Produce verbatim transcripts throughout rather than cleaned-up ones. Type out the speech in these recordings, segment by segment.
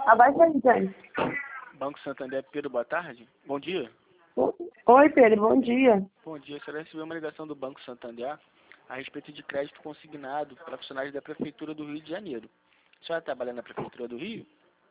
Abaixa aí, Jane. Banco Santander, Pedro, boa tarde. Bom dia. Oi, Pedro, bom dia. Bom dia, a senhora recebeu uma ligação do Banco Santander a respeito de crédito consignado para funcionários da Prefeitura do Rio de Janeiro. A senhora trabalha na Prefeitura do Rio?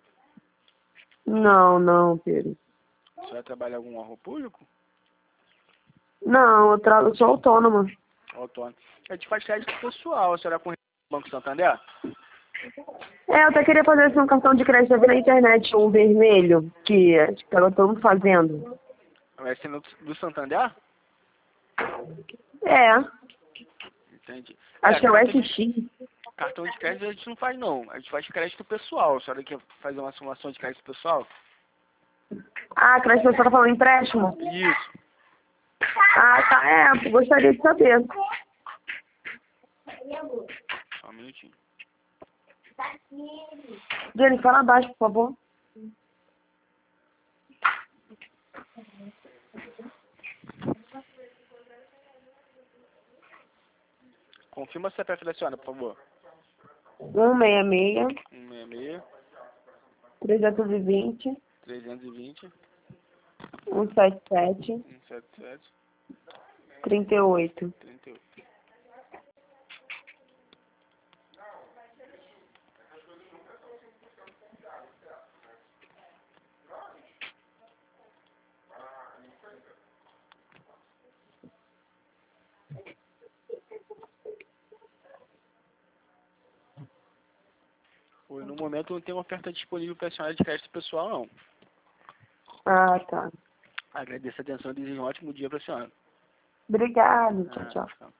Não, não, Pedro. A senhora trabalha em algum órgão público? Não, eu, tra... eu sou autônoma. Autônomo. A gente faz crédito pessoal, a senhora conhece o Banco Santander? É, eu até queria fazer assim, um cartão de crédito. Eu vi na internet um vermelho, que estava todo mundo fazendo. Vai ser no, do Santander? É, Entendi. acho É, que é o cartão de, S X. cartão de crédito a gente não faz não, a gente faz crédito pessoal. A senhora quer fazer uma simulação de crédito pessoal? Ah, crédito pessoal tá falando empréstimo? Isso. Ah, tá, é, gostaria de saber. Só um minutinho. Jenny, fala abaixo, por favor. Confirma o C P F da senhora, por favor. um seis seis, um seis seis, trezentos e vinte, trezentos e vinte, cento e setenta e sete, cento e setenta e sete, trinta e oito. trinta e oito. Oi, no momento não tem oferta disponível para a senhora de crédito pessoal, não. Ah, tá. Agradeço a atenção e desejo um ótimo dia para a senhora. Obrigada, tchau, Ah, tchau. tchau.